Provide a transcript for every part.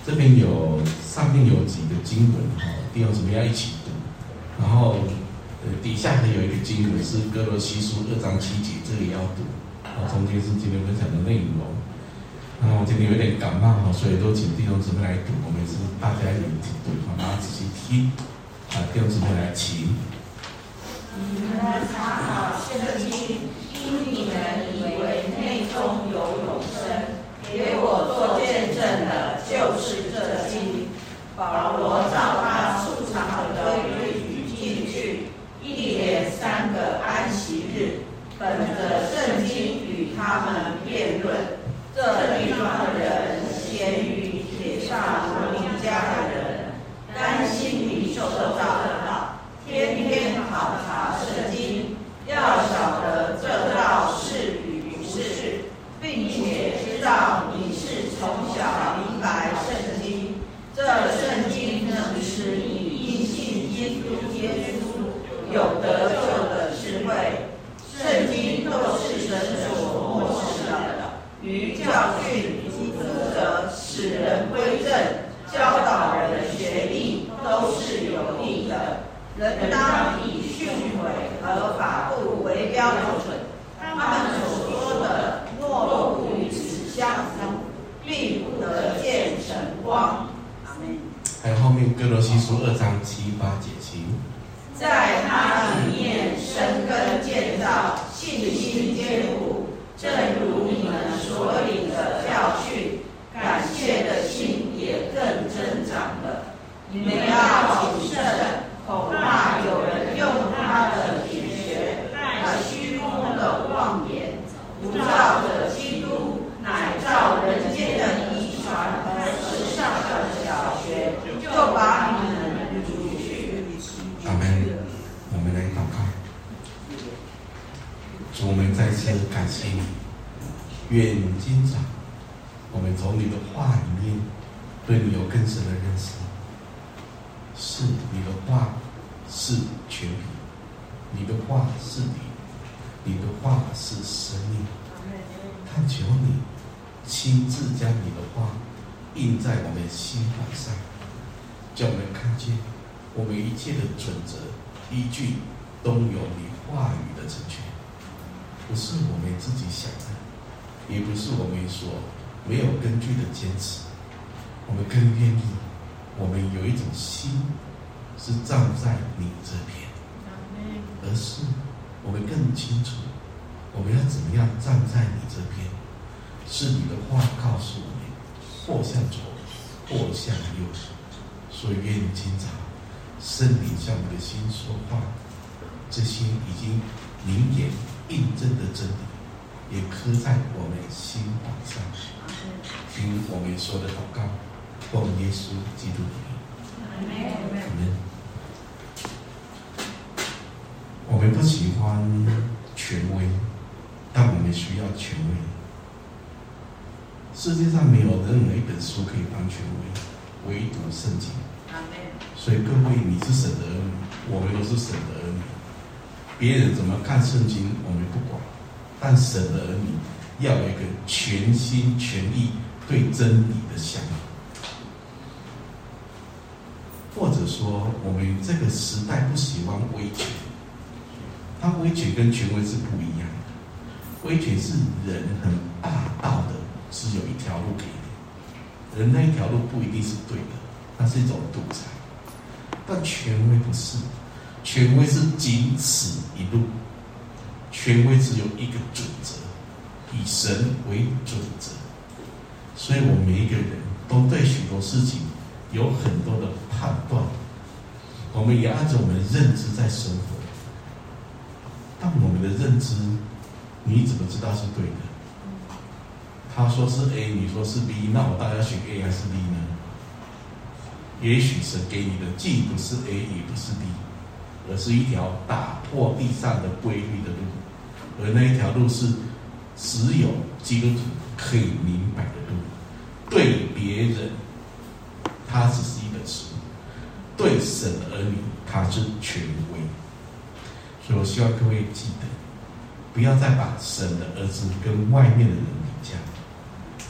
这边上面有几个经文弟兄姊妹要一起读，然后底下还有一个经文是哥罗西书2章7节，这个也要读。中间是今天分享的内容。然后我今天有点感冒所以都请弟兄姊妹来读，我们是大家一起读，大家仔细听。弟兄姊妹来，请。 你们查考圣经，因你们以为内中有永生，给我做见证的就是这经。保罗照他素常的规矩进去，一连3个安息日，本着圣经与他们辩论。这地方的人咸于铁萨罗尼迦的人，甘心领受造的道，天天考察圣经，要晓得这道是与不是，并且知道你是从小明白圣经。这圣经能使你因信耶稣有得救的智慧。圣经都是神所默示的，于教训、督责、使人归正、教导人学艺，都是有益的。人当以训诲和法度为标准。他们所说的若不与此相符，必不得见晨光。 还有后面哥罗西书2章7、8节，请。 在他里面生根建造，信心坚固，正如你们所领的教训，感谢的心也更增长了。你们要谨慎，恐怕有人用他的品学和虚空的妄言，不照着基督，乃照人间的遗传和世上的小学，就把你们掳去。 阿们。我们来祷告。主，我们再次感谢你，愿今早我们从你的话里面对你有更深的认识。是你的话是权柄，你的话是理，你的话是生命。恳求你亲自将你的话印在我们心板上，叫我们看见我们一切的准则依据都有你话语的成全，不是我们自己想的，也不是我们所没有根据的坚持。我们更愿意，我们有一种心是站在你这边，而是我们更清楚我们要怎么样站在你这边。是你的话告诉我们，或向左，或向右。所以愿今早圣灵向我们的心说话，这些已经明言印证的真理，也刻在我们心板上。听我们说的祷告，奉耶稣基督的名。阿们。我们不喜欢权威，但我们需要权威。世界上没有任何一本书可以当权威，唯独圣经。所以各位，你是神的儿女，我们都是神的儿女。别人怎么看圣经，我们不管，但神的儿女要有一个全心全意对真理的向往。或者说，我们这个时代不喜欢威权，它威权跟权威是不一样的。威权是人很霸道的，只有一条路给你，人那一条路不一定是对的，那是一种独裁。但权威不是，权威是仅此一路，权威只有一个准则，以神为准则。所以我们每一个人都对许多事情有很多的判断，我们也按照我们的认知在生活。但我们的认知，你怎么知道是对的？他说是 A， 你说是 B， 那我大概选 A 还是 B 呢？也许神给你的既不是 A 也不是 B， 而是一条打破地上的规律的路，而那一条路是只有基督徒可以明白的路。对别人，它只是一本书；对神的儿女，它是权威。所以我希望各位记得，不要再把神的儿子跟外面的人比较。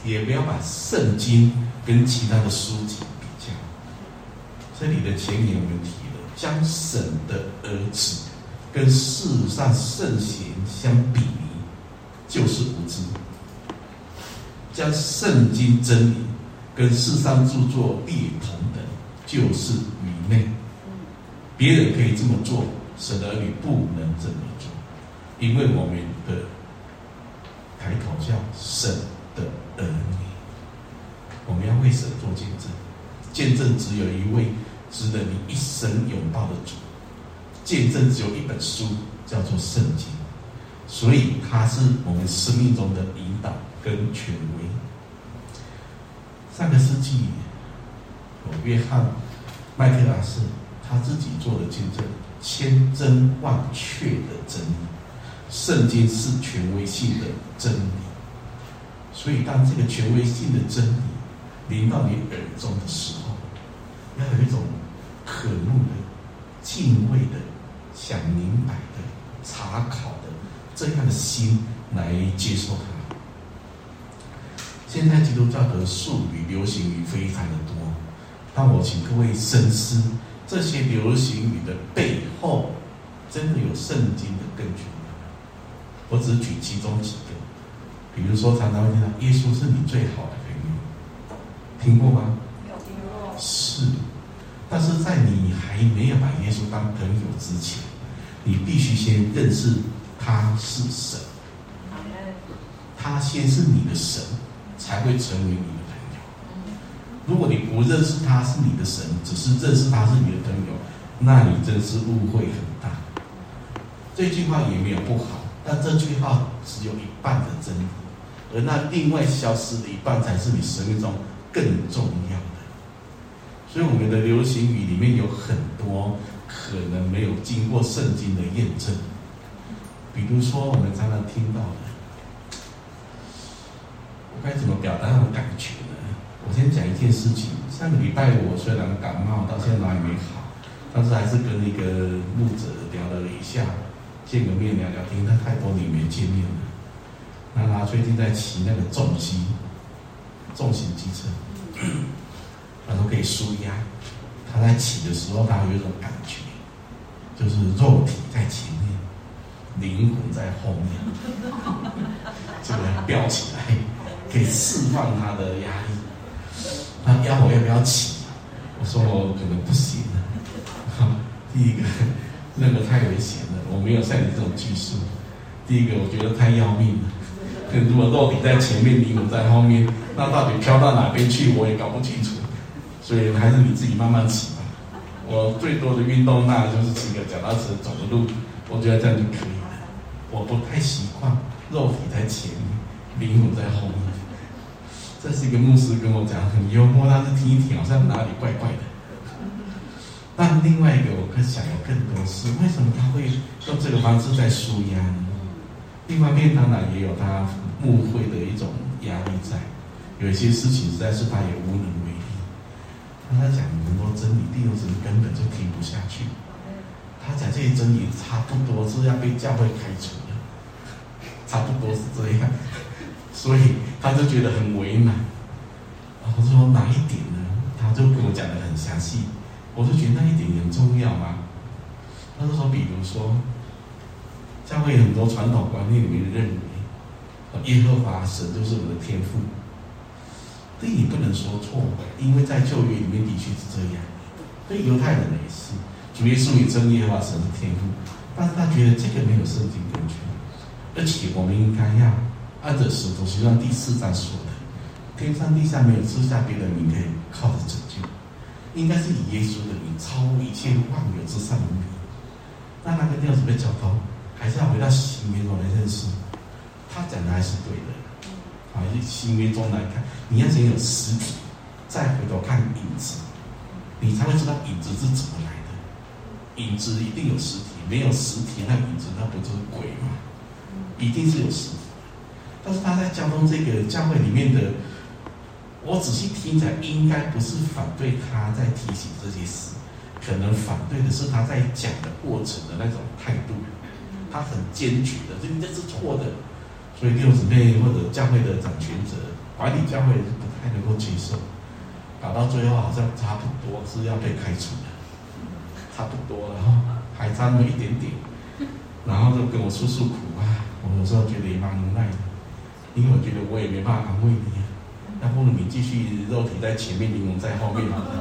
也不要把圣经跟其他的书籍比较。这里的前言我们提了，将神的儿子跟世上圣贤相比拟，就是无知；将圣经真理跟世上著作列同等，就是愚昧。别人可以这么做，神的儿女不能这么做，因为我们的抬头叫神的儿女，我们要为神做见证。见证只有一位值得你一生拥抱的主，见证只有一本书，叫做圣经，所以它是我们生命中的引导跟权威。上个世纪有约翰麦克阿瑟他自己做的见证，千真万确的真理，圣经是权威性的真理。所以当这个权威性的真理临到你耳中的时候，要有一种渴慕的、敬畏的、想明白的、查考的这样的心来接受它。现在基督教的术语、流行语非常的多，但我请各位深思，这些流行语的背后，真的有圣经的根据吗？我只举其中几个，比如说常常会听到耶稣是你最好的朋友，听过吗？ 有听过。 是，但是在你还没有把耶稣当朋友之前，你必须先认识他是神，他先是你的神，才会成为你的朋友。如果你不认识他是你的神，只是认识他是你的朋友，那你真是误会很大。这句话也没有不好，但这句话只有一半的真理，而那另外消失的一半才是你生命中更重要的。所以我们的流行语里面有很多可能没有经过圣经的验证，比如说我们常常听到的，我该怎么表达那种感觉呢？我先讲一件事情，上个礼拜我虽然感冒到现在还没好，但是还是跟那个牧者聊了一下，见个面聊聊天，他太多年没见面了。那他最近在骑那个重型机车，他说可以舒压。他在骑的时候，他有一种感觉，就是肉体在前面，灵魂在后面，这个飙起来，可以释放他的压力。他要我要不要骑？我说我可能不行了。第一个，那个太危险了，我没有像你这种技术。第一个，我觉得太要命了。如果肉体在前面，灵魂在后面，那到底飘到哪边去，我也搞不清楚。所以还是你自己慢慢骑吧。我最多的运动那就是骑个脚踏车走个路，我觉得这样就可以了。我不太习惯肉体在前面，灵魂在后面。这是一个牧师跟我讲，很幽默，但是听一听好像哪里怪怪的。但另外一个我更想有更多是，为什么他会用这个方式在抒压呢？另外一面当然也有他牧会的一种压力在，有一些事情实在是他也无能为力。他讲很多真理，弟兄姊妹根本就听不下去。他讲这些真理差不多是要被教会开除的，差不多是这样。所以他就觉得很为难。我说哪一点呢？他就跟我讲得很详细，我就觉得那一点很重要嘛。他就说，比如说，教会很多传统观念里面认为，耶和华神就是我的天父。这你不能说错，因为在旧约里面的确是这样。对犹太人也是，主耶稣也称耶和华神是天父，但是他觉得这个没有圣经根据，而且我们应该要按着使徒行传第4章说的，天上地下没有赐下别的名可以靠着拯救，应该是以耶稣的名超乎一切万有之上的名。那个弟兄姊妹交通，还是要回到新约中来认识，他讲的还是对的。新约中来看，你要先有实体，再回头看影子，你才会知道影子是怎么来的。影子一定有实体，没有实体，那影子那不就是鬼吗？一定是有实体。但是他在交通这个教会里面的，我仔细听起来，应该不是反对他在提醒这些事，可能反对的是他在讲的过程的那种态度，他很坚决的，这是错的。所以弟兄姊妹或者教会的掌权者管理教会是不太能够接受，搞到最后好像差不多是要被开除的，差不多了哈，还差那么一点点，然后就跟我诉苦啊，我有时候觉得也蛮无奈的，因为我觉得我也没办法安慰你啊，要不你继续肉体在前面，灵魂在后面好了。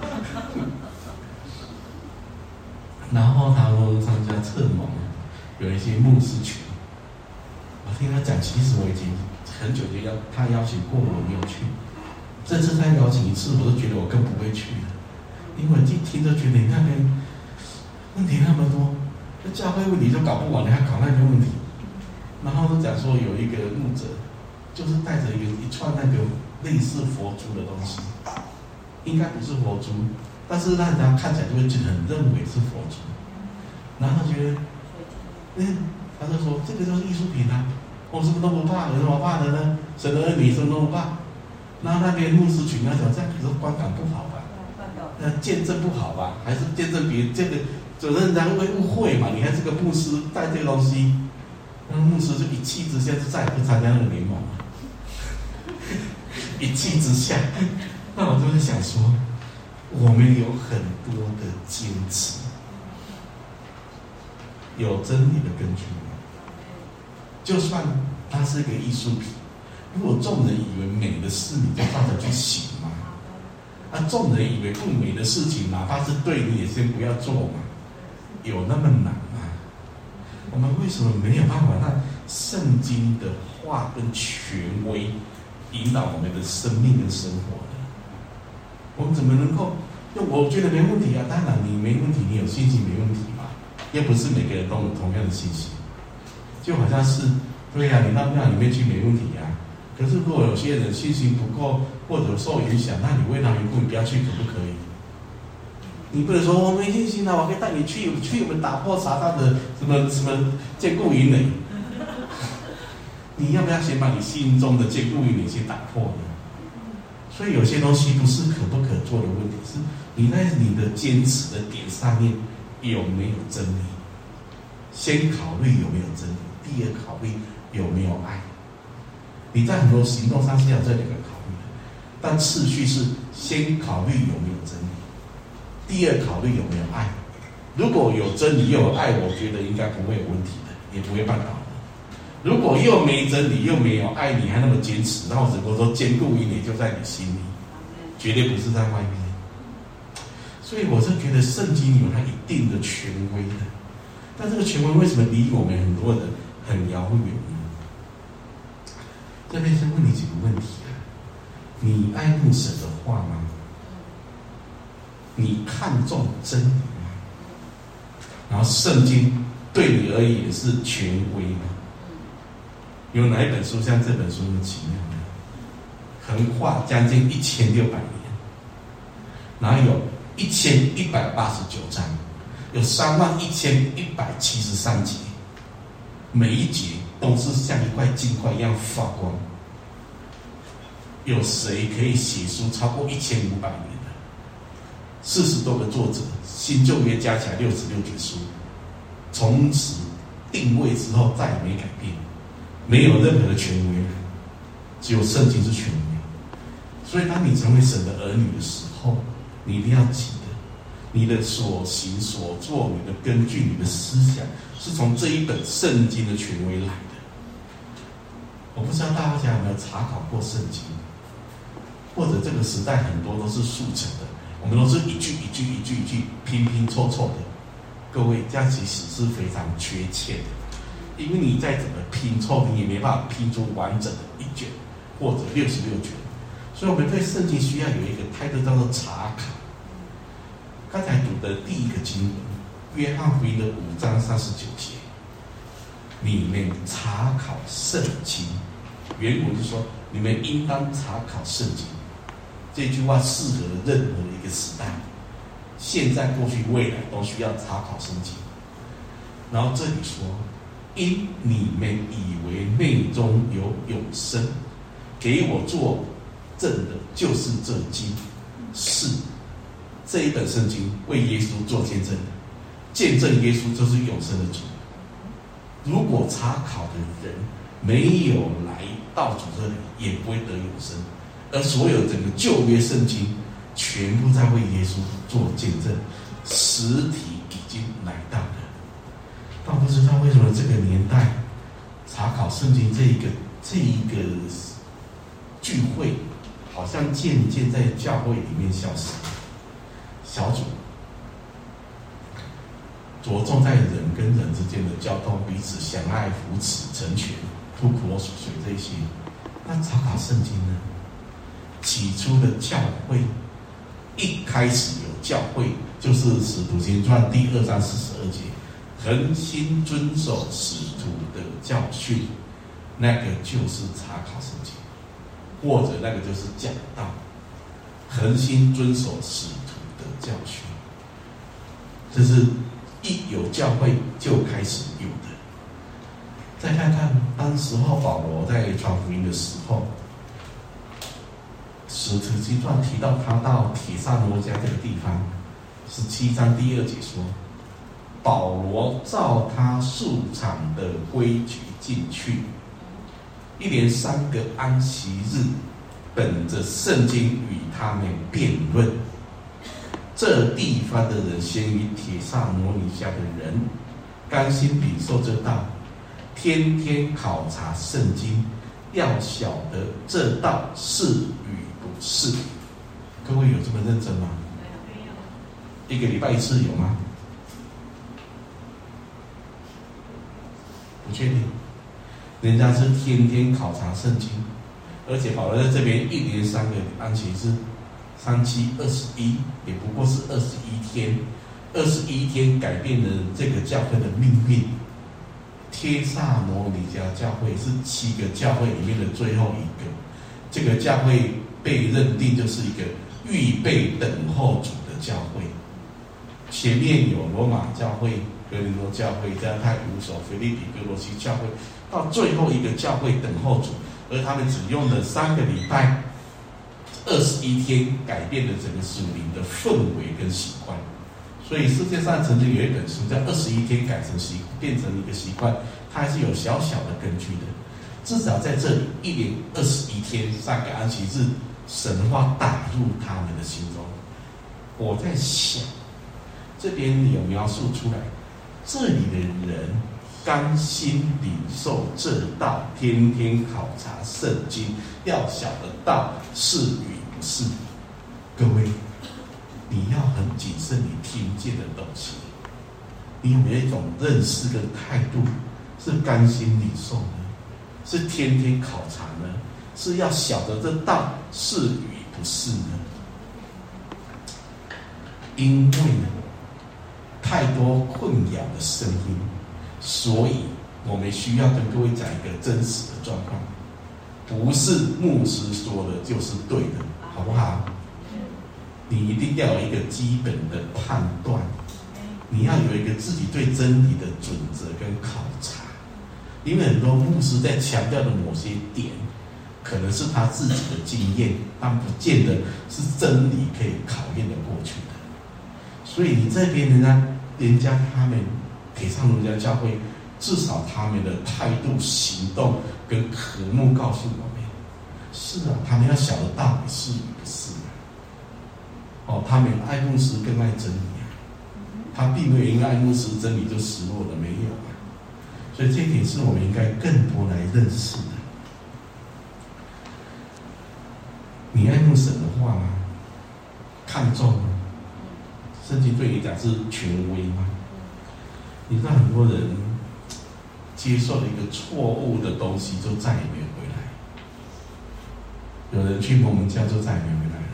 然后他说参加策盟，有一些牧师群，我听他讲，其实我已经很久就他邀请过我，没有去。这次他邀请一次，我都觉得我更不会去了，因为一听就觉得你那边问题那么多，这教会问题就搞不完，你还搞那些问题。然后就讲说有一个牧者，就是带着一串那个类似佛珠的东西，应该不是佛珠。但是让人家看起来就会很认为是佛珠，然后他觉得，他就说这个就是艺术品啊，我什么都不怕，有什么怕的呢？神的儿女什么都不怕。然后那边牧师群那种，这样可是观感不好吧？见证不好吧？还是见证别这个，有的人家会误会嘛？你看这个牧师带这个东西，那牧师就一气之下就再也不参加那个联盟了，一气之下，那我就在想说。我们有很多的坚持，有真理的根据。就算它是一个艺术品，如果众人以为美的事，你就照着去行嘛。众人以为不美的事情，哪怕是对你也先不要做嘛。有那么难吗？我们为什么没有办法让圣经的话跟权威引导我们的生命跟生活呢？我们怎么能够？我觉得没问题啊，当然你没问题，你有信心没问题嘛，又不是每个人都有同样的信心，就好像是，对啊，你到庙里面去没问题啊，可是如果有些人信心不够或者受影响，那你为他缘故你不要去可不可以？你不能说我没信心啊，我可以带你去我们打破撒旦的什么坚固营垒，你要不要先把你心中的坚固营垒先打破呢？所以有些东西不是可不可做的问题，是你在你的坚持的点上面有没有真理？先考虑有没有真理，第二考虑有没有爱。你在很多行动上是要这两个考虑的，但次序是先考虑有没有真理，第二考虑有没有爱。如果有真理又有爱，我觉得应该不会有问题的，也不会绊倒的。如果又没真理又没有爱，你还那么坚持，然后只能说坚固营垒就在你心里，绝对不是在外面。所以我是觉得圣经有它一定的权威的，但这个权威为什么离我们很多人很遥远呢？这边先问你几个问题啊：你爱慕神的话吗？你看重真理吗？然后圣经对你而言是权威吗？有哪一本书像这本书那么奇妙呢？横跨将近1600年，然后有1189章，有31173节，每一节都是像一块金块一样发光。有谁可以写出超过1500年的？40多个作者，新旧约加起来66卷书，从此定位之后再也没改变。没有任何的权威，只有圣经是权威。所以当你成为神的儿女的时候，你一定要记得，你的所行所做，你的根据，你的思想，是从这一本圣经的权威来的。我不知道大家有没有查考过圣经，或者这个时代很多都是速成的，我们都是一句一句拼拼凑凑的。各位，这样其实是非常缺欠的。因为你再怎么拼凑，你也没办法拼出完整的1卷或者66卷，所以我们对圣经需要有一个态度叫做查考。刚才读的第一个经文，约翰福音的5章39节，你们查考圣经，原文就说你们应当查考圣经。这句话适合任何的一个时代，现在、过去、未来都需要查考圣经。然后这里说，因你们以为内中有永生，给我做证的就是这经，是这一本圣经为耶稣做见证的，见证耶稣就是永生的主。如果查考的人没有来到主这里，也不会得永生。 而所有整个旧约圣经全部在为耶稣做见证，实体已经来到了。但不知道为什么这个年代查考圣经这一个聚会，好像渐渐在教会里面消失。小组着重在人跟人之间的交通，彼此相爱、扶持、成全、吐苦水这些。那查考圣经呢？起初的教会，一开始有教会，就是《使徒行传》第2章42节，恒心遵守使徒的教训，那个就是查考圣经，或者那个就是讲道，恒心遵守使徒的教训，这是一有教会就开始有的。再看看当时候保罗在传福音的时候，使徒行传提到他到帖撒罗尼迦这个地方，17章第2节说，保罗照他素常的规矩进去，一连3个安息日，本着圣经与他们辩论。这地方的人先于帖撒罗尼迦的人，甘心领受这道，天天考察圣经，要晓得这道是与不是。各位有这么认真吗？没有。1个礼拜1次有吗？不确定。人家是天天考察圣经，而且保罗在这边一连3个安息日，3721，也不过是21天，21天改变了这个教会的命运。帖撒罗尼迦教会是7个教会里面的最后一个，这个教会被认定就是一个预备等候主的教会。前面有罗马教会、哥林多教会、加太古所、腓立比、哥罗西教会，到最后一个教会等候主，而他们只用了3个礼拜，21天改变了整个属灵的氛围跟习惯。所以世界上曾经有一本书叫21天变成一个习惯，它还是有小小的根据的。至少在这里一连21天3个安息日，神话打入他们的心中。我在想，这边有描述出来，这里的人甘心领受这道，天天考察圣经，要晓得道是与不是。各位，你要很谨慎你听见的东西，你有没有一种认识跟态度，是甘心领受呢？是天天考察呢？是要晓得这道是与不是呢？因为呢，太多混淆的声音，所以我们需要跟各位讲一个真实的状况，不是牧师说的就是对的，好不好？你一定要有一个基本的判断，你要有一个自己对真理的准则跟考察。因为很多牧师在强调的某些点，可能是他自己的经验，但不见得是真理可以考验得过去的。所以你这边人家他们帖撒罗尼迦教会，至少他们的态度、行动跟科目告诉我们，是啊，他们要晓得到底是与不是。他们爱牧师更爱真理啊，他并没有因为爱牧师真理就失落了，没有啊。所以这一点是我们应该更多来认识的。你爱慕神的话吗？看重吗？圣经对你讲是权威吗？你知道很多人接受了一个错误的东西，就再也没有回来。有人去摩门教就再也没有回来了。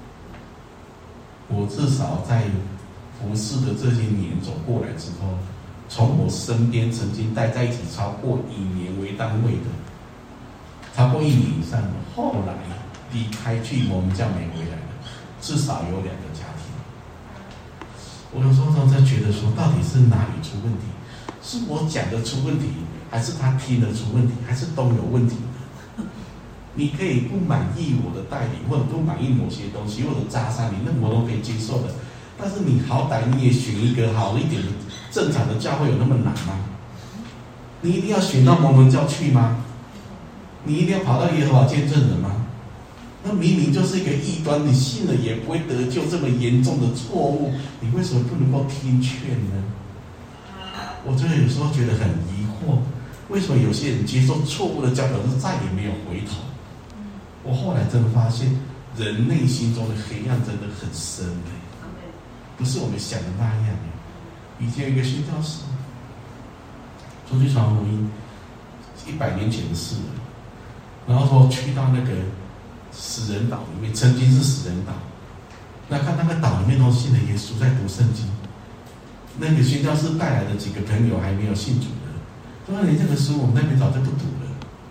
我至少在服侍的这些年走过来之后，从我身边曾经待在一起超过1年为单位的，超过1年以上的，后来离开去摩门教没回来了，至少有2个家庭。我有时候在觉得说，到底是哪里出问题？是我讲的出问题，还是他听得出问题，还是都有问题呢？你可以不满意我的带领，或者不满意某些东西，或者扎伤你，那我都可以接受的。但是你好歹你也选一个好一点的正常的教会，有那么难吗？你一定要选到摩门教去吗？你一定要跑到耶和华见证人吗？ 那明明就是一个异端，你信了也不会得救，这么严重的错误，你为什么不能够听劝呢？我真的有时候觉得很疑惑，为什么有些人接受错误的教导是再也没有回头？我后来真的发现，人内心中的黑暗真的很深的，不是我们想的那样。以前有一个宣教士出去传福音，100年前的事了，然后说去到那个死人岛里面，曾经是死人岛，那看那个岛里面都信了耶稣，在读圣经。那个宣教士带来的几个朋友还没有信主的，说你这个书我们那边早就不读了。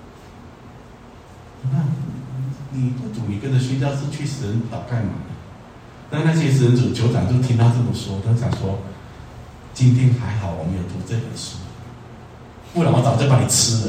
那你不读，你跟着宣教士去死人岛干嘛？那些死人组酋长就听他这么说，他想说，今天还好我们有读这本书，不然我早就把你吃了。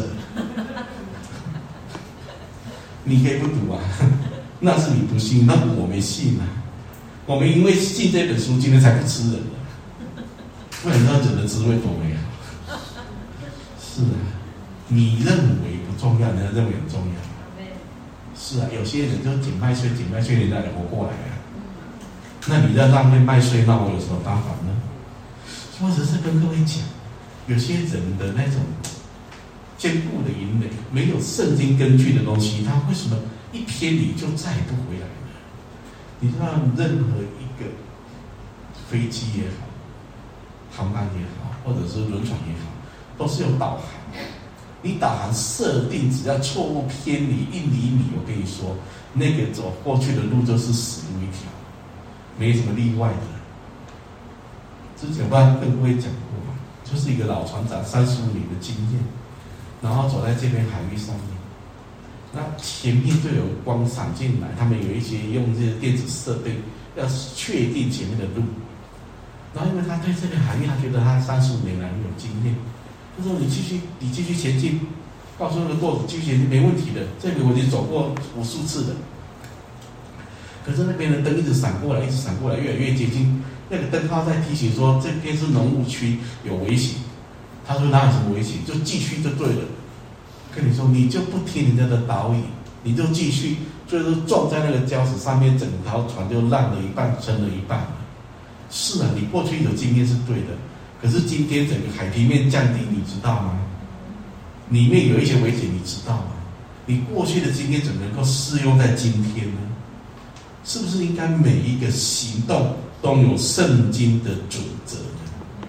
你可以不读啊，那是你不信，那我没信啊。我们因为信这本书，今天才不吃人的，不然那人的滋味多美好。是啊，你认为不重要，人家认为很重要。是啊，有些人就捡麦穗，你再活过来啊。那你在浪费麦穗，那我有什么办法呢？或者是跟各位讲，有些人的那种坚固的营垒，没有圣经根据的东西，他为什么一偏离就再也不回来了？你知道，任何一个飞机也好，航班也好，或者是轮船也好，都是有导航。你导航设定，只要错误偏离1厘米，我跟你说，那个走过去的路就是死路一条，没什么例外的。之前我跟各位讲过嘛，就是一个老船长35年的经验，然后走在这边海域上面，那前面就有光闪进来，他们有一些用这些电子设备要确定前面的路，然后因为他对这个海域，他觉得他35年来很有经验。他说：“你继续前进，告诉那个舵子继续前进，没问题的。这个我已经走过无数次了。可是那边的灯一直闪过来，越来越接近。那个灯泡在提醒说这边是农务区，有危险。他说哪有什么危险，就继续就对了。跟你说，你就不听人家的导引，你就继续，最后撞在那个礁石上面，整条船就烂了一半，沉了一半了。是啊，你过去有经验是对的。”可是今天整个海平面降低，你知道吗？里面有一些危险，你知道吗？你过去的经验怎么能够适用在今天呢？是不是应该每一个行动都有圣经的准则呢？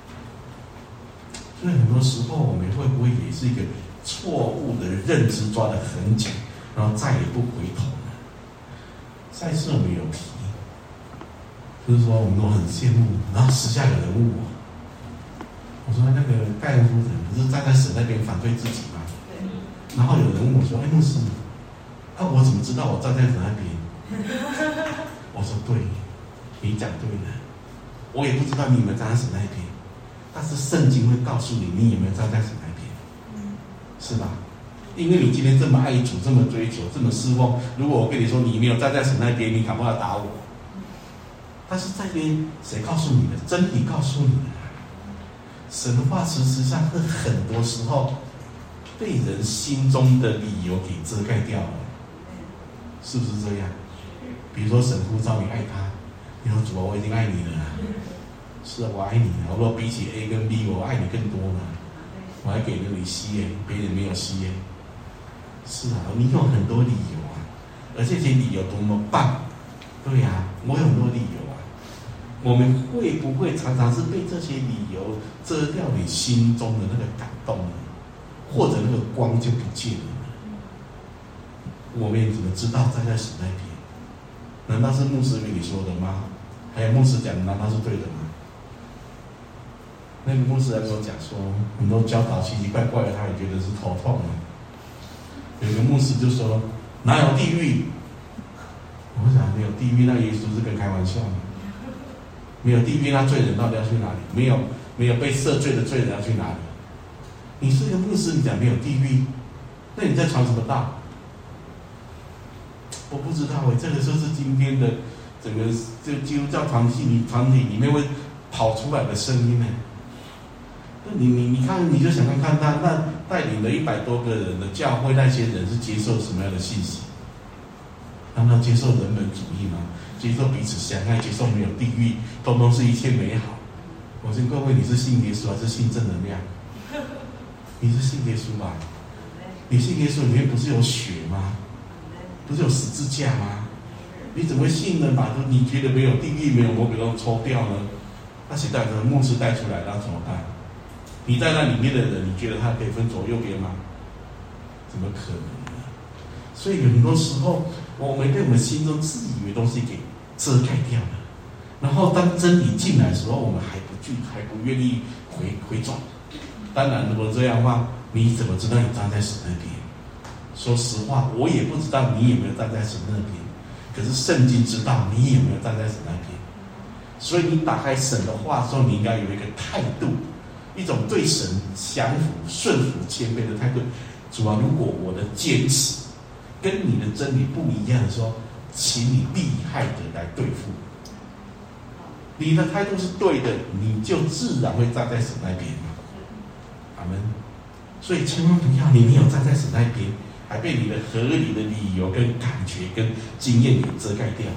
所以很多时候我们会不会也是一个错误的认知抓得很紧，然后再也不回头呢？上一次我们有提，就是说我们都很羡慕，然后私下有人问我说那个盖恩夫人不是站在神那边反对自己吗？然后有人问我说：“哎，牧师，我怎么知道我站在神那边？”我说：“对，你讲对了。我也不知道你有没有站在神那边，但是圣经会告诉你，你有没有站在神那边，是吧？因为你今天这么爱主，这么追求，这么侍奉，如果我跟你说你没有站在神那边，你敢不敢打我？但是这边谁告诉你的？真理告诉你的。”神的话事实上是很多时候被人心中的理由给遮盖掉了，是不是这样？比如说神呼召你爱他，你说主啊，我已经爱你了，是啊，我爱你了。我说比起 A 跟 B， 我爱你更多呢，我还给了你 C， 别人没有 C。是啊，你有很多理由啊，而这些理由多么棒，对啊，我有很多理由。我们会不会常常是被这些理由遮掉你心中的那个感动呢？或者那个光就不见了呢？我们怎么知道站在神那边？难道是牧师跟你说的吗？还有牧师讲的，难道是对的吗？那个牧师还跟我讲说，很多教导奇奇怪怪的，他也觉得是头痛啊。有一个牧师就说：“哪有地狱？”我想没有地狱，那耶稣是跟开玩笑吗？没有地狱，那罪人到底要去哪里？没有被赦罪的罪人要去哪里？你是一个牧师，你讲没有地狱，那你在传什么道？我不知道这个就是今天的整个这基督教团体里面会跑出来的声音呢。那你看，你就想看他那带领了100多个人的教会，那些人是接受什么样的信息？ 难道接受人本主义吗？接受彼此相爱，接受没有地狱，通通是一切美好。我问各位，你是信耶稣还是信正能量？你是信耶稣吧？你信耶稣里面不是有血吗？不是有十字架吗？你怎么会信呢？把你觉得没有地狱、没有魔鬼都抽掉呢？那谁带着牧师带出来，那怎么办？你在那里面的人，你觉得他可以分左右边吗？怎么可能呢？所以有很多时候，我们被我们心中自以为东西给遮盖掉了。然后当真理进来的时候，我们还不愿意回转。当然，如果这样的话，你怎么知道你站在神那边？说实话，我也不知道你有没有站在神那边。可是圣经知道你有没有站在神那边。所以你打开神的话的时候，你应该有一个态度，一种对神降服、顺服、谦卑的态度。主啊，如果我的坚持跟你的真理不一样的时候，请你厉害的来对付。你的态度是对的，你就自然会站在神那边。阿们。所以千万不要，你没有站在神那边，还被你的合理的理由、跟感觉、跟经验给遮盖掉了。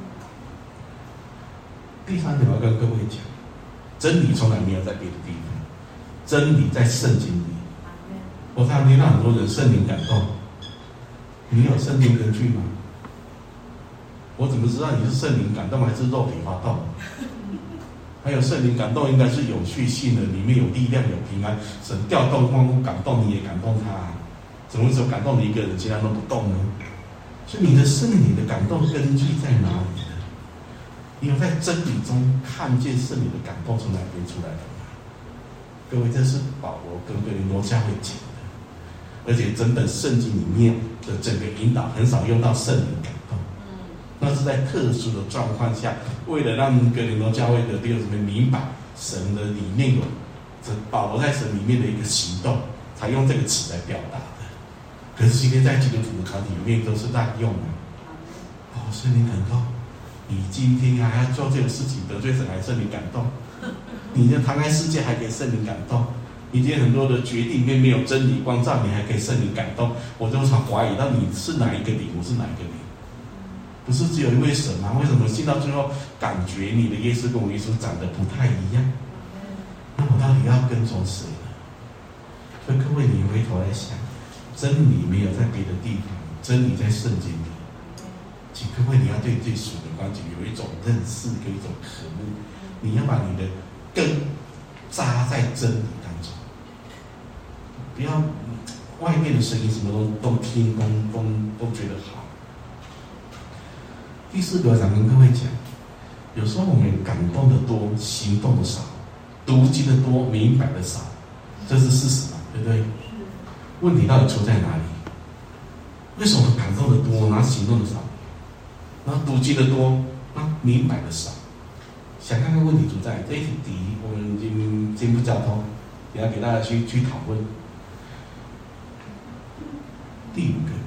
第三点，我要跟各位讲，真理从来没有在别的地方，真理在圣经里。我常常听到很多人圣灵感动，你有圣经根据吗？我怎么知道你是圣灵感动还是肉体发动？还有圣灵感动应该是有序性的，里面有力量、有平安，神调动万物感动你也感动他，怎么会只有感动你一个人，其他都不动呢？所以你的圣灵的感动根据在哪里呢？你有在真理中看见圣灵的感动从哪边出来的吗？各位，这是保罗跟哥林多教会讲的，而且整本圣经里面的整个引导很少用到圣灵感动，那是在特殊的状况下，为了让哥林多教会的弟兄姊妹明白神的里面有保罗在神里面的一个行动，才用这个词来表达的。可是今天在基督徒的团体里面都是滥用的。圣灵感动，你今天还要做这个事情得罪神，还圣灵感动？你的敞开世界还可以圣灵感动？你今天很多的决定并没有真理光照，你还可以圣灵感动？我就常怀疑到你是哪一个灵，我是哪一个灵？不是只有一位神吗？为什么信到最后感觉你的耶稣跟我耶稣长得不太一样？那我到底要跟从谁呢？所以各位，你回头来想，真理没有在别的地方，真理在圣经里。请各位，你要对属的观点有一种认识跟一种渴慕，你要把你的根扎在真理当中，不要外面的声音什么都听都觉得好。第四个，我想跟各位讲，有时候我们感动的多，行动的少，读经的多，明白的少，这是事实嘛，对不对？问题到底出在哪里？为什么感动的多，然后行动的少？然后读经的多，明白的少？想看看问题出在这一题，我们经不交通，也要给大家去讨论。第五个，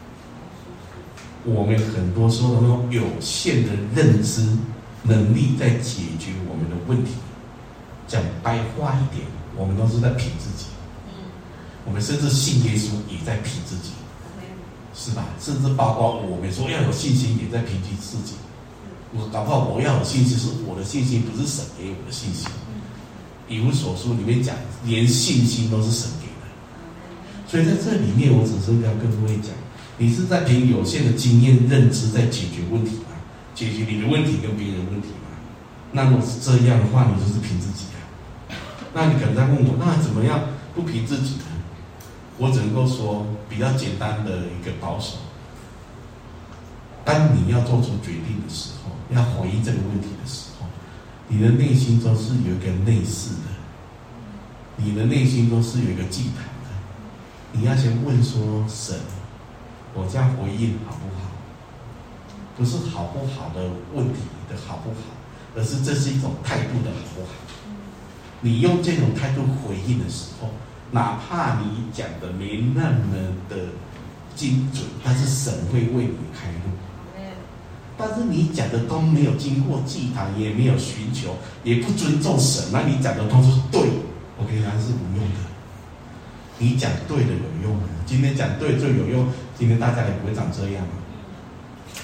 我们很多时候那种有限的认知能力在解决我们的问题。讲白话一点，我们都是在凭自己。我们甚至信耶稣也在凭自己，是吧？甚至包括我们说要有信心，也在凭据自己。我搞不好我要有信心，是我的信心，不是神给我的信心。以弗所书里面讲，连信心都是神给的。所以在这里面，我只是要跟各位讲，你是在凭有限的经验认知在解决问题吗？解决你的问题跟别人的问题吗？那如果是这样的话，你就是凭自己啊。那你可能在问我，那怎么样不凭自己呢？我只能够说比较简单的一个保守。当你要做出决定的时候，要回应这个问题的时候，你的内心中是有一个内视的，你的内心中是有一个祭坛的。你要先问说，神，我这样回应好不好？不是好不好的问题的好不好，而是这是一种态度的好不好。你用这种态度回应的时候，哪怕你讲的没那么的精准，但是神会为你开路。但是你讲的都没有经过祭坛，也没有寻求，也不尊重神，那你讲的都是对，我跟你讲是无用的。你讲对的有用，今天讲对最有用，今天大家也不会长这样。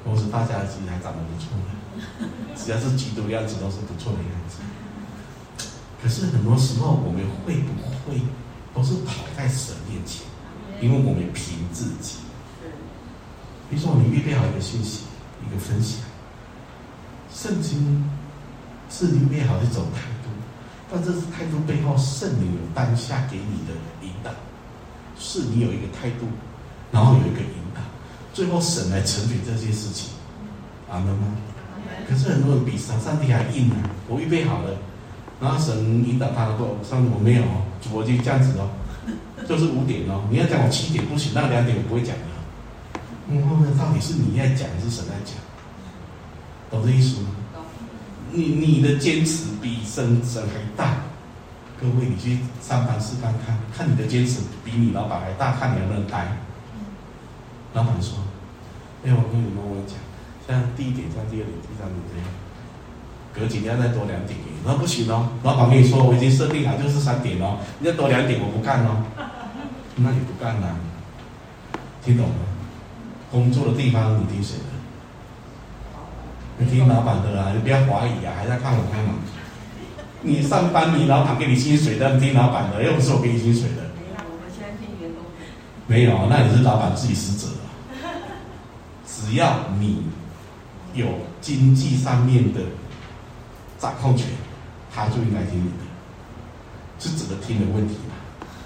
同时大家其实还长得不错的，只要是基督样子都是不错的样子。可是很多时候我们会不会都是跑在神面前，因为我们凭自己。比如说你预备好一个信息，一个分享，圣经是你预备好一种态度，但这是态度背后圣灵有当下给你的引导，是你有一个态度，然后有一个引导，最后神来成全这件事情。阿们吗？可是很多人比上帝还硬啊！我预备好了，然后神引导他说：“上帝我没有哦，我就这样子哦，就是5点哦。你要讲我7点不行，那2点我不会讲的。”后面到底是你在讲，还是神在讲？懂这意思吗？你的坚持比神还大。各位，你去上班试看看，看你的坚持比你老板还大，看你能不能待。老板说：“我跟你们讲，像第1点，像第2点、第3点这样，隔几天再多2点给你。那不行哦，老板跟你说，我已经设定好就是3点哦，你再多2点我不干哦。那你不干啊？听懂吗？工作的地方你听谁的？你听老板的啊！你不要怀疑啊，还在看我干嘛？你上班，你老板给你薪水的，你听老板的，又不是我给你薪水的。 我们现在听员工的。 没有，那你是老板自己失责了。只要你有经济上面的掌控权，他就应该听你的，是整个听的问题嘛？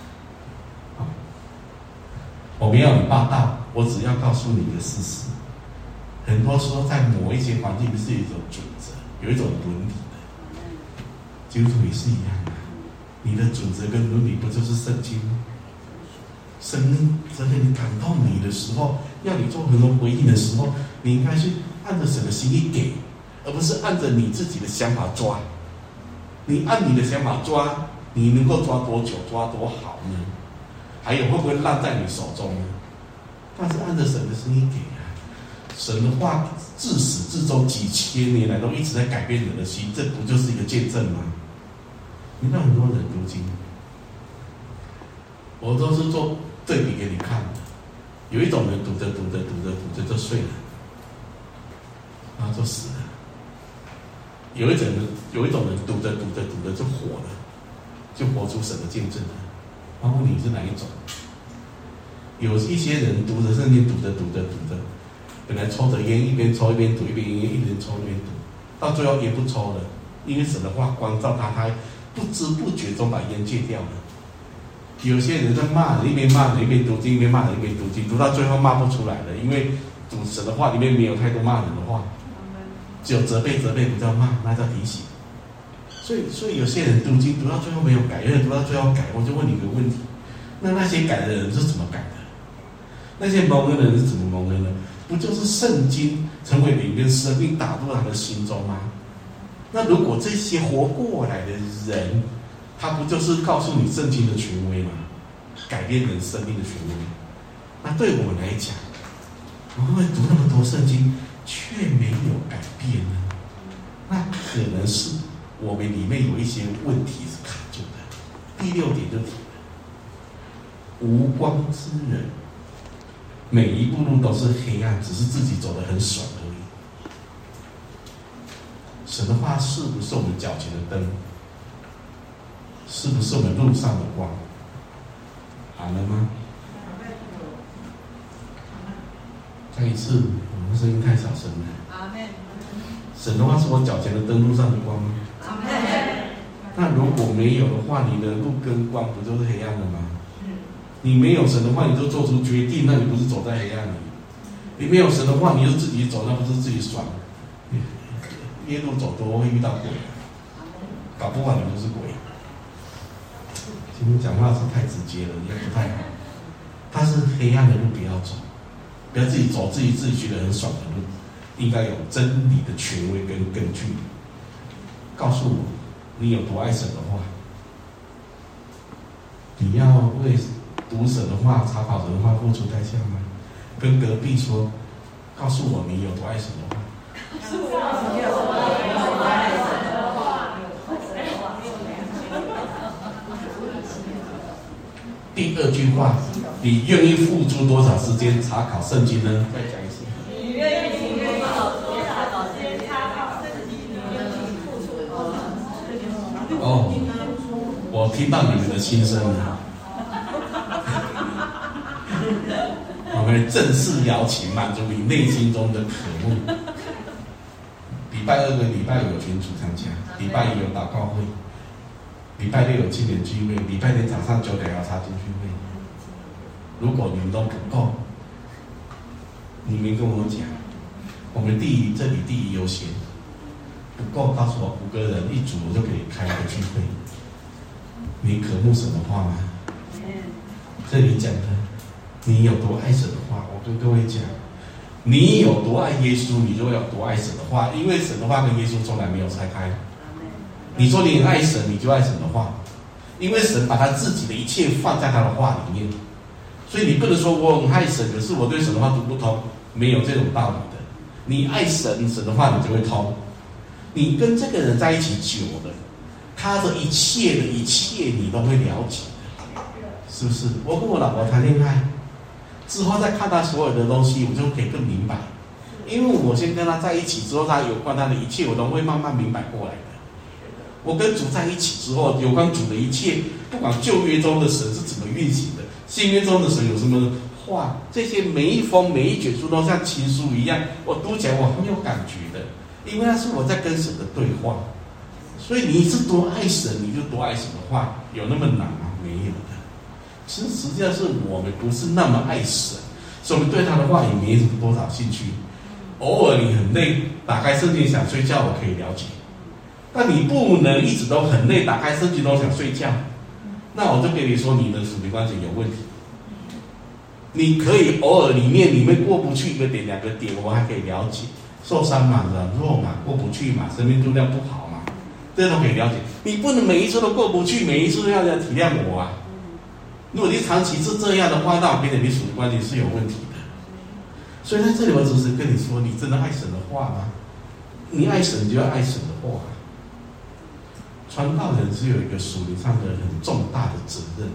我没有你霸道，我只要告诉你一个事实。很多时候在某一些环境是有一种准则，有一种伦理的。基督徒也是一样的，你的准则跟伦理不就是圣经吗？神在你感动你的时候，要你做很多回应的时候，你应该去按着神的心意给，而不是按着你自己的想法抓。你按你的想法抓，你能够抓多久，抓多好呢？还有会不会烂在你手中呢？但是按着神的心意给啊，神的话自始至终几千年来都一直在改变人的心，这不就是一个见证吗？你看很多人读经，我都是做对比给你看的。有一种人读着就睡了，然后就死了；有一种人读着就活了，就活出神的见证了。包括你是哪一种？有一些人读着圣经，读着，本来抽着烟，一边抽一边读，一边抽一边读，到最后也不抽了，因为神的话光照他，他不知不觉中把烟戒掉了。有些人在骂人，一边骂人一边读经，一边骂人一边读经，读到最后骂不出来了，因为读神的话里面没有太多骂人的话，只有责备不叫骂，那叫提醒。所以有些人读经读到最后没有改，有人读到最后改，我就问你一个问题：那些改的人是怎么改的？那些蒙恩的人是怎么蒙恩的？不就是圣经成为灵跟生命打入他的心中吗？那如果这些活过来的人，他不就是告诉你圣经的权威吗？改变人生命的权威。那对我们来讲，我们会读那么多圣经，却没有改变呢？那可能是我们里面有一些问题是卡住的。第6点就提了，无光之人，每一步路都是黑暗，只是自己走得很爽而已。神的话是不是我们脚前的灯？是不是我们路上的光？阿门吗？再一次，我们声音太小声了。 阿门。 神的话是我脚前的灯，路上的光吗？ 阿门。 那如果没有的话，你的路跟光不就是黑暗的吗？你没有神的话，你就做出决定，那你不是走在黑暗里？你没有神的话，你就自己走，那不是自己爽？夜路走多会遇到鬼，搞不好你就是鬼。今天讲话是太直接了，也不太好。但是黑暗的路不要走，不要自己走自己觉得很爽的路，应该有真理的权威跟根据。告诉我，你有多爱神的话，你要为读神的话、查考神的话付出代价吗？跟隔壁说，告诉我你有多爱神的话。第2句话，你愿意付出多少时间查考圣经呢？再讲一次。 你愿意付出我听到你们的心声了。我们正式邀请，满足你内心中的渴慕。礼拜2跟礼拜5有群组参加，礼拜1有祷告会，礼拜6有青年聚会，礼拜天早上9点要查经聚会。如果你们都不够，你们跟我讲，我们这里第一优先。不够，告诉我5个人一组，我就给你开一个聚会。你渴慕神的话吗？这里讲的，你有多爱神的话，我跟各位讲，你有多爱耶稣，你就会有多爱神的话，因为神的话跟耶稣从来没有拆开。你说你很爱神，你就爱神的话，因为神把他自己的一切放在他的话里面，所以你不能说我很爱神，可是我对神的话读不通，没有这种道理的。你爱神，神的话你就会通。你跟这个人在一起久了，他的一切你都会了解，是不是？我跟我老婆谈恋爱之后，再看他所有的东西，我就可以更明白。因为我先跟他在一起之后，他有关他的一切，我都会慢慢明白过来的。我跟主在一起之后，有关主的一切，不管旧约中的神是怎么运行的，新约中的神有什么话，这些每一封每一卷书都像情书一样，我读起来我很有感觉的。因为那是我在跟神的对话，所以你是多爱神，你就多爱神的话，有那么难吗？没有的。其实实际上是我们不是那么爱神，所以我们对他的话也没多少兴趣。偶尔你很累，打开圣经想睡觉，我可以了解。但你不能一直都很累，打开圣经都想睡觉，那我就跟你说，你的属灵关系有问题。你可以偶尔里面过不去1个点2个点，我还可以了解。受伤嘛，软弱嘛，过不去嘛，生命度量不好嘛，这都可以了解。你不能每一次都过不去，每一次都要体谅我啊。如果你长期是这样的话，那我跟你属灵关系是有问题的。所以在这里我只是跟你说，你真的爱神的话吗？你爱神就要爱神的话。传道人是有一个属灵上的很重大的责任，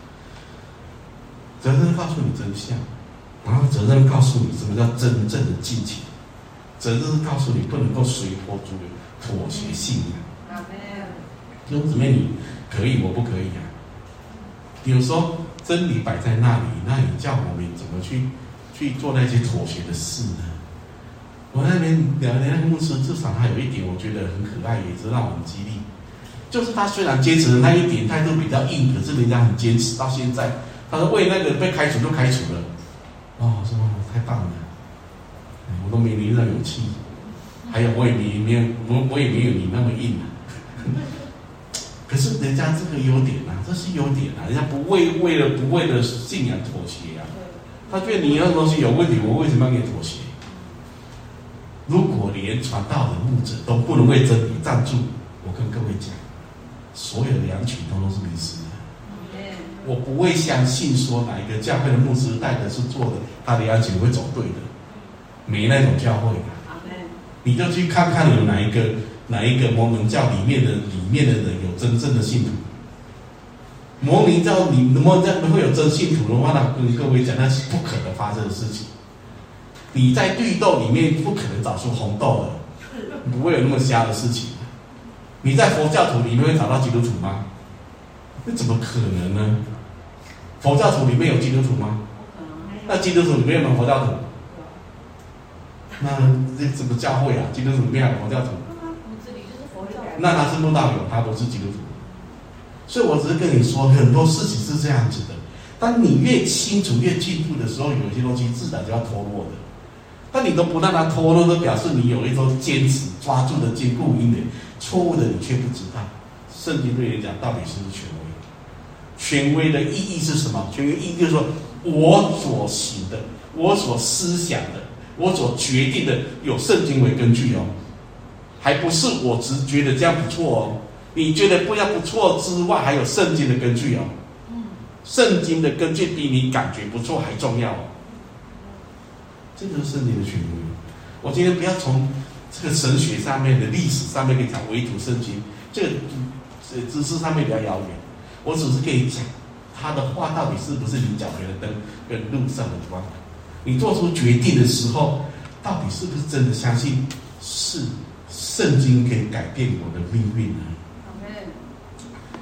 责任告诉你真相，然后责任告诉你什么叫真正的敬虔。责任是告诉你不能够随波逐流、妥协信仰。弟兄姊妹，你可以，我不可以啊。有时候真理摆在那里，那你叫我们怎么去做那些妥协的事呢？我那边聊的那个牧师，至少他有一点我觉得很可爱，也是让我们激励。就是他虽然坚持的那一点态度比较硬，可是人家很坚持到现在。他说为那个被开除就开除了。哦，我说太棒了。我都没你那勇气，还有我也没有你那么硬啊。可是人家这个优点啊，这是优点啊，人家不为了信仰妥协啊。他觉得你那个东西有问题，我为什么要给你妥协？如果连传道人牧者都不能为真理站住，我跟各位讲，所有的羊群都是迷失的。我不会相信说哪一个教会的牧师带的是错的，他的羊群会走对的。没那种教会的，你就去看看有哪一个摩门教里面的人有真正的信徒。摩门教会有真信徒的话，那跟各位讲，那是不可能发生的事情。你在绿豆里面不可能找出红豆的，不会有那么瞎的事情。你在佛教徒里面会找到基督徒吗？那怎么可能呢？佛教徒里面有基督徒吗？那基督徒里面有没有佛教徒？那这什么教会啊？基督徒里面还有佛教徒？那他是慕道友，他不是基督徒。所以我只是跟你说，很多事情是这样子的。当你越清楚、越进步的时候，有一些东西自然就要脱落的。但你都不让它脱落，都表示你有一种坚持抓住的坚固因缘，错误的你却不知道。圣经对你讲，到底是不是权威？权威的意义是什么？权威意义就是说，我所行的，我所思想的。我所决定的有圣经为根据哦，还不是我只觉得这样不错哦。你觉得不错之外，还有圣经的根据哦。圣经的根据比你感觉不错还重要哦。这就是圣经的权威。我今天不要从这个神学上面的历史上面跟你讲唯独圣经，这个知识上面比较遥远。我只是跟你讲，他的话到底是不是你脚前的灯跟路上的光。你做出决定的时候，到底是不是真的相信是圣经可以改变我的命运呢？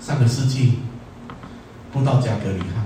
上个世纪布道家格里汉，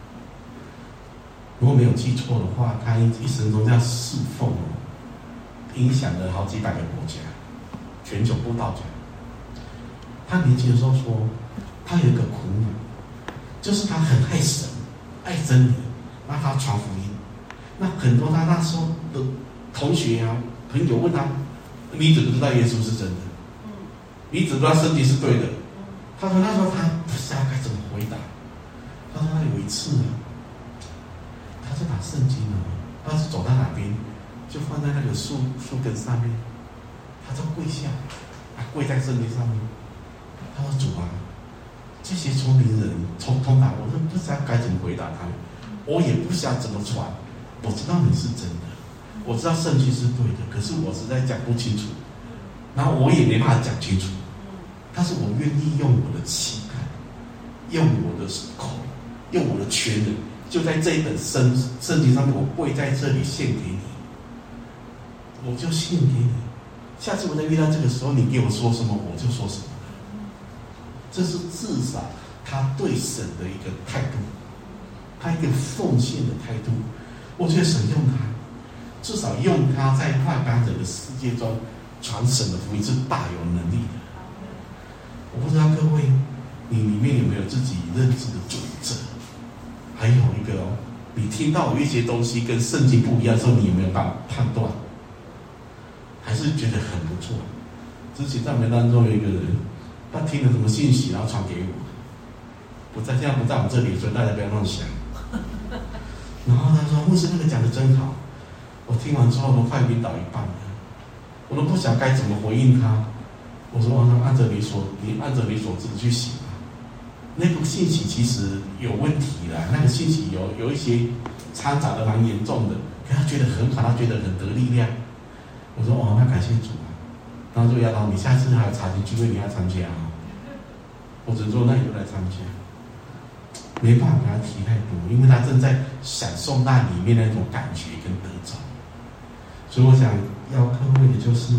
如果没有记错的话，他一生中这样侍奉，影响了好几百个国家，全球布道家。他年轻的时候说，他有一个苦恼，就是他很爱神，爱真理，让他传福音。那很多他那时候的同学啊、朋友问他：“你怎么知道耶稣是真的？你怎么知道圣经是对的？”他说：“那时候他不知道该怎么回答。”他说：“他有一次啊，他就把圣经啊，不知道是走到哪边，就放在那个树根上面，他就跪下，跪在圣经上面。他说：‘主啊，这些聪明人通达，我都不知道该怎么回答他们，我也不知道怎么传。我知道你是真的，我知道圣经是对的，可是我实在讲不清楚，然后我也没办法讲清楚。但是我愿意用我的膝盖，用我的口，用我的全能，就在这一本圣经上面，我跪在这里献给你，我就献给你。下次我再遇到这个时候，你给我说什么，我就说什么。’这是至少他对神的一个态度，他一个奉献的态度。我觉得神用他，至少用他在外邦人的世界中传神的福音是大有能力的。我不知道各位，你里面有没有自己认知的准则？还有一个你听到有一些东西跟圣经不一样的时候，你有没有办法判断？还是觉得很不错？之前在我们当中有一个人，他听了什么信息，然后传给我，现在不在我们这里，所以大家不要乱想。然后他说：“牧师，那个讲的真好。”我听完之后都快晕倒一半了，我都不想该怎么回应他。我说：“按着你所知去写吧。”那个信息其实有问题啦，那个信息有一些掺杂的蛮严重的，可他觉得很好，他觉得很得力量。我说：“那感谢主啊。”然后就要到你下次还有查经聚会，你要参加啊？我只说那你就来参加。没办法跟他提太多，因为他正在享受那里面的那种感觉跟得着。所以我想要各位的就是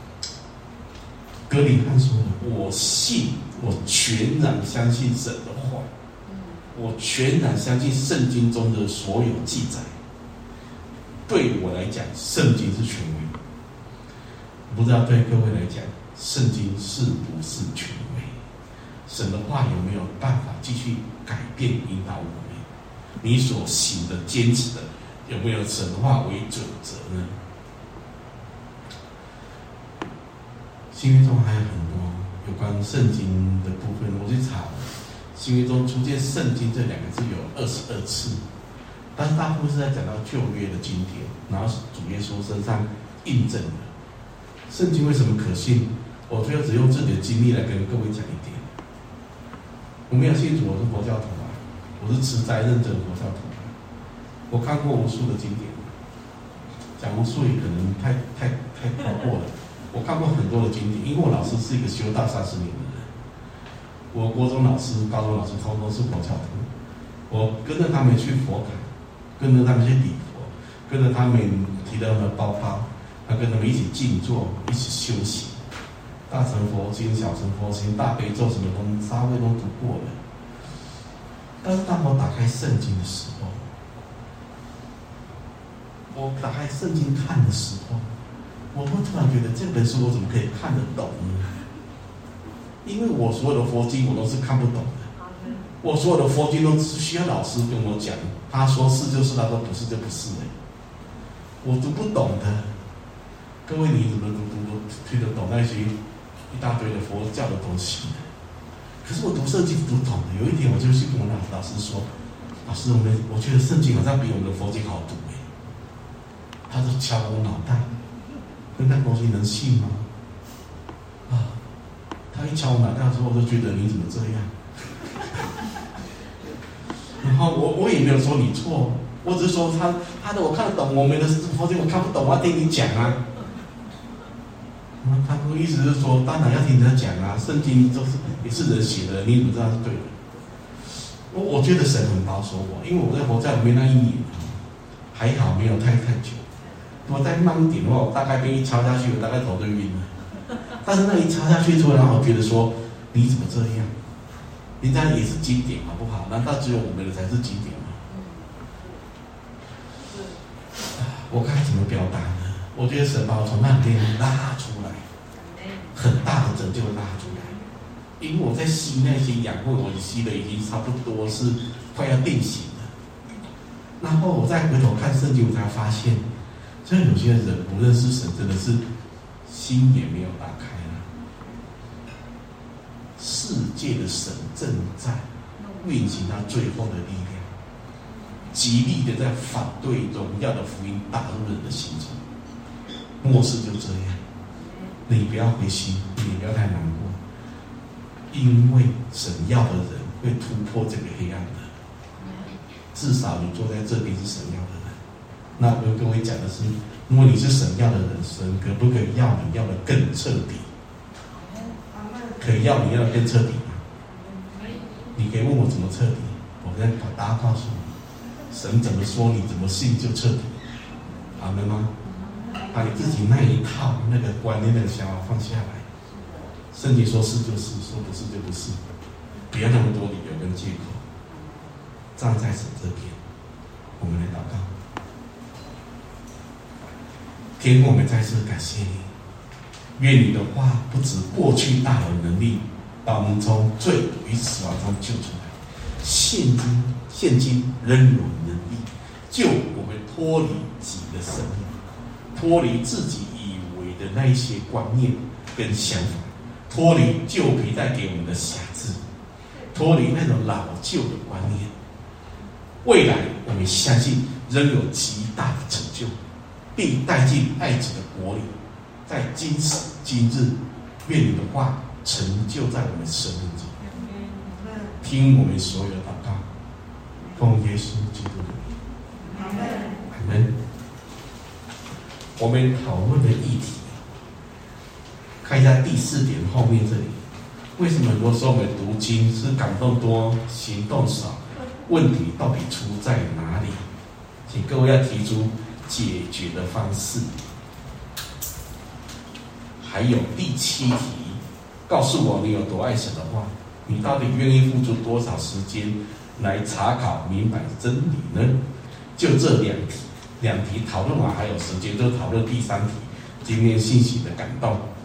格里汉说的：“我信，我全然相信神的话，我全然相信圣经中的所有记载。对我来讲，圣经是权威。不知道对各位来讲，圣经是不是权威？神的话有没有办法继续改变引导我们？你所行的坚持的有没有神的话为准则呢？”新约中还有很多有关圣经的部分，我去查了，新约中出现圣经这两个字有22次，但是大部分是在讲到旧约的经典，然后主耶稣身上印证的。圣经为什么可信？我最后只用自己的经历来跟各位讲一点。我没有信主，我是佛教徒啊，我是持斋认证佛教徒啊。我看过无数的经典，讲无数也可能太超过了。我看过很多的经典，因为我老师是一个修道30年的人，我国中老师、高中老师通通是佛教徒，我跟着他们去佛堂，跟着他们去礼佛，跟着他们提到他们的包包，跟他们一起静坐，一起修行，大乘佛经、小乘佛经、大悲咒什么东西，稍微都读过了。但是当我打开圣经的时候，我打开圣经看的时候，我会突然觉得这本书我怎么可以看得懂呢？因为我所有的佛经我都是看不懂的，我所有的佛经都是需要老师跟我讲，他说是就是，他说不是就不是我读不懂的。各位你怎么读听得懂那些一大堆的佛教的东西呢？可是我读圣经读懂的，有一点我就去跟我老师说：“老师，我觉得圣经好像比我们的佛经好读哎。”他就敲我脑袋。那东西能信吗？他一敲我脑袋的时候，我就觉得你怎么这样？然后我也没有说你错，我只是说他的我看得懂，我们的佛经我看不懂，我要听你讲啊。他的意思是说，当然要听人家讲啊，圣经也是人写的，你怎么知道是对的？我觉得神很保守我，因为我在佛教里面那1年，还好没有太久。我再慢一点的话，我大概被一敲下去，我大概头就晕了。但是那一敲下去，突然我觉得说，你怎么这样？ 人家也是经典，好不好？难道只有我们的才是经典吗？我该怎么表达呢？我觉得神把我从那边拉出来，很大的拯救拉出来。因为我在吸那些养分，我吸的已经差不多是快要定型了。然后我再回头看圣经，我才发现，虽然有些人不认识神，真的是心也没有打开了。世界的神正在运行他最后的力量，极力的在反对荣耀的福音打入人的心中。末世就这样，你不要灰心，你也不要太难过。因为神要的人会突破这个黑暗的，至少你坐在这边是神要的人。那我跟各位讲的是，如果你是神要的人，神可不可以要你要的更彻底？可以要你要的更彻底吗？你可以问我怎么彻底，我再把答案告诉你。神怎么说，你怎么信就彻底。阿们吗？把你自己那一套那个观念、那个想法放下来。圣经说是就是，说不是就不是，不要那么多理由跟借口。站在神这边，我们来祷告。天父，我们再次感谢你，愿你的话不止过去大有能力，把我们从罪与死亡中救出来，现今仍有能力救我们脱离己的生命，脱离自己以为的那一些观念跟想法，脱离旧皮带给我们的瑕疵，脱离那种老旧的观念。未来我们相信仍有极大的成就，并带进爱子的国里。在今时今日，愿你的话成就在我们生命中。听我们所有的祷告，奉耶稣基督的名。阿们。我们讨论的议题，看一下第4点后面这里。为什么很多时候我们读经是感动多，行动少？问题到底出在哪里？请各位要提出解决的方式。还有第7题，告诉我你有多爱神的话，你到底愿意付出多少时间来查考明白真理呢？就这两题讨论完，还有时间就讨论第3题，今天信息的感动。